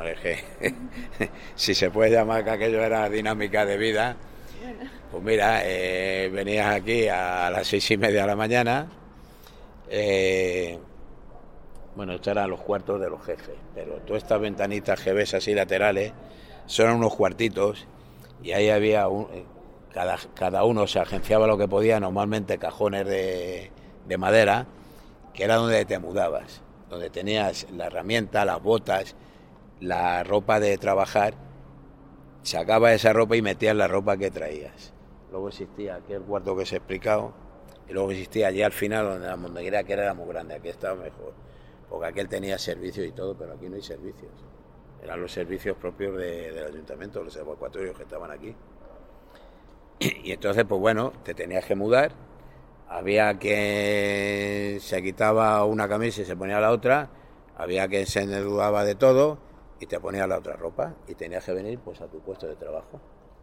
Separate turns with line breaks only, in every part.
es que si se puede llamar que aquello era dinámica de vida, pues mira, venías aquí a las 6:30 de la mañana. Bueno, estos eran los cuartos de los jefes, pero todas estas ventanitas que ves así laterales son unos cuartitos y ahí había cada uno se agenciaba lo que podía, normalmente cajones de madera, que era donde te mudabas, donde tenías la herramienta, las botas, la ropa de trabajar, sacabas esa ropa y metías la ropa que traías. Luego existía aquel cuarto que se ha explicado y luego existía allí al final donde la montañera, que era muy grande, aquí estaba mejor, porque aquel tenía servicios y todo, pero aquí no hay servicios. Eran los servicios propios del ayuntamiento, los evacuatorios que estaban aquí. Y entonces, pues bueno, te tenías que mudar. Había que se quitaba una camisa y se ponía la otra. Había que se endeudaba de todo y te ponía la otra ropa. Y tenías que venir pues a tu puesto de trabajo.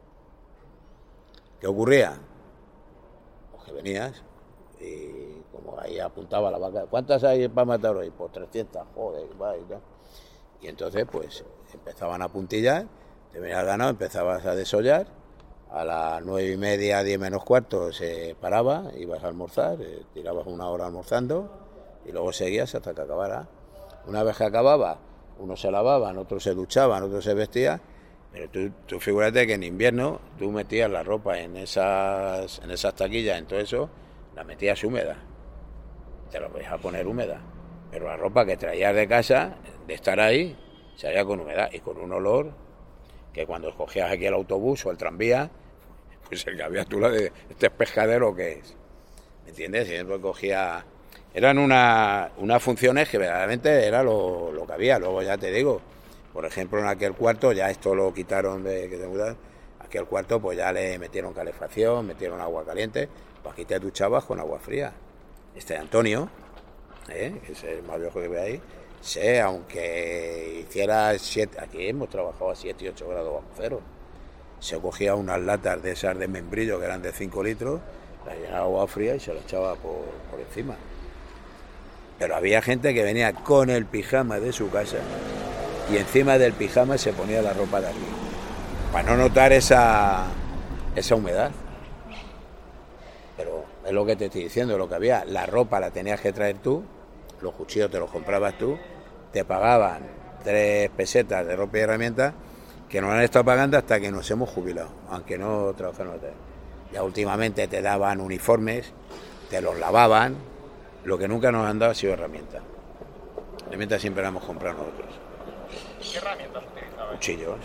¿Qué ocurría? Pues que venías y como ahí apuntaba la vaca. ¿Cuántas hay para matar hoy? Pues 300, joder, vaya. Y entonces pues empezaban a puntillar, te venía el ganado, empezabas a desollar, a las 9:30, 10 menos cuarto se paraba, ibas a almorzar, tirabas una hora almorzando y luego seguías hasta que acabara. Una vez que acababa, unos se lavaban, otros se duchaban, otros se vestían, pero tú figúrate que en invierno tú metías la ropa en esas taquillas, en todo eso, la metías húmeda, te la podías poner húmeda, pero la ropa que traías de casa, de estar ahí, salía con humedad y con un olor que cuando cogías aquí el autobús o el tranvía, pues el que había tú la de este pescadero que es, ¿me entiendes? Siempre cogía, eran unas funciones que verdaderamente era lo que había. Luego ya te digo, por ejemplo en aquel cuarto, ya esto lo quitaron de que te mudas, aquel cuarto pues ya le metieron calefacción, metieron agua caliente, pues aquí te duchabas con agua fría. Antonio, que es el más viejo que ve ahí, aunque hiciera 7, aquí hemos trabajado a 7 y 8 grados bajo cero, se cogía unas latas de esas de membrillo que eran de 5 litros, las llenaba agua fría y se las echaba por encima. Pero había gente que venía con el pijama de su casa y encima del pijama se ponía la ropa de aquí, para no notar esa humedad. Pero es lo que te estoy diciendo, lo que había, la ropa la tenías que traer tú, los cuchillos te los comprabas tú, te pagaban 3 pesetas de ropa y herramientas que nos han estado pagando hasta que nos hemos jubilado, aunque no trabajamos. Ya últimamente te daban uniformes, te los lavaban, lo que nunca nos han dado ha sido herramientas. Herramientas siempre las hemos comprado nosotros.
¿Qué herramientas utilizabas?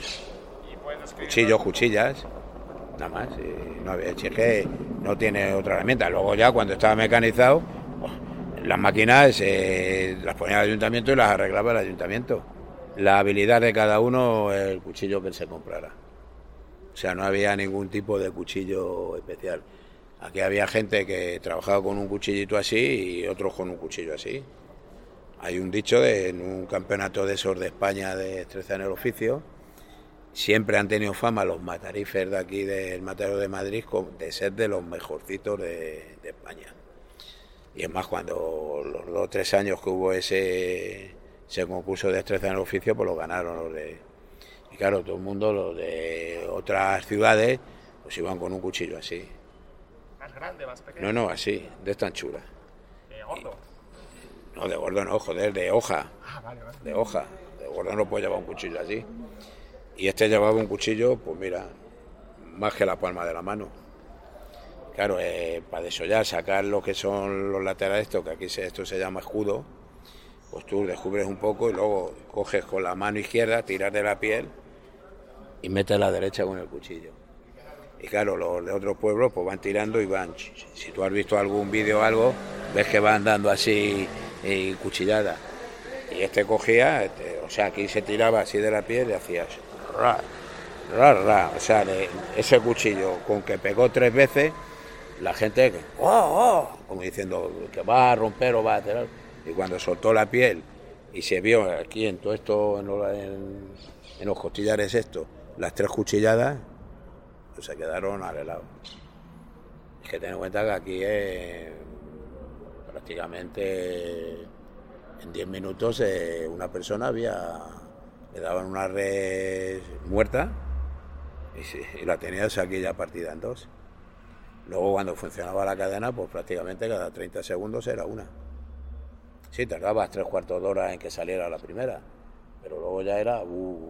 Cuchillos, cuchillas, nada más. No había, es que no tiene otra herramienta. Luego ya cuando estaba mecanizado, las máquinas las ponía el ayuntamiento y las arreglaba el ayuntamiento. La habilidad de cada uno, el cuchillo que él se comprara. O sea, no había ningún tipo de cuchillo especial. Aquí había gente que trabajaba con un cuchillito así y otros con un cuchillo así. Hay un dicho en un campeonato de esos de España de destreza en el oficio, siempre han tenido fama los matarifes de aquí del Matadero de Madrid de ser de los mejorcitos de España. Y es más, cuando los 2 o 3 años que hubo ese concurso de destreza en el oficio, pues lo ganaron los de... Y claro, todo el mundo, los de otras ciudades, pues iban con un cuchillo así.
¿Más grande, más pequeño?
No, así, de esta anchura.
¿De gordo?
No, de gordo no, joder, de hoja.
Ah, vale.
De hoja. De gordo no puede llevar un cuchillo así. Y este llevaba un cuchillo, pues mira, más que la palma de la mano. Claro, para desollar, sacar lo que son los laterales, esto que aquí esto se llama escudo, pues tú descubres un poco y luego coges con la mano izquierda, tiras de la piel y metes la derecha con el cuchillo. Y claro, los de otros pueblos pues van tirando y van, si tú has visto algún vídeo o algo, ves que van dando así cuchilladas. Y este cogía, o sea, aquí se tiraba así de la piel y hacías ra. O sea, ese cuchillo con que pegó 3 veces, la gente, como diciendo que va a romper o va a tirar. Y cuando soltó la piel y se vio aquí en todo esto, en los costillares estos, las 3 cuchilladas, pues se quedaron arreglados. Es que ten en cuenta que aquí prácticamente en 10 minutos una persona había le daban una res muerta y la tenías aquí ya partida en dos. Luego cuando funcionaba la cadena, pues prácticamente cada 30 segundos era una. Sí, tardabas 3/4 de hora en que saliera la primera, pero luego ya era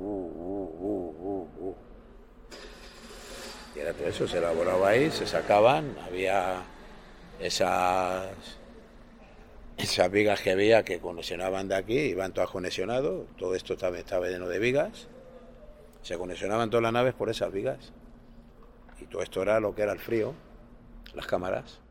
Y era todo eso, se elaboraba ahí, se sacaban, había esas vigas que había que conexionaban de aquí, iban todas conexionadas, todo esto estaba lleno de vigas, se conexionaban todas las naves por esas vigas, y todo esto era lo que era el frío, las cámaras.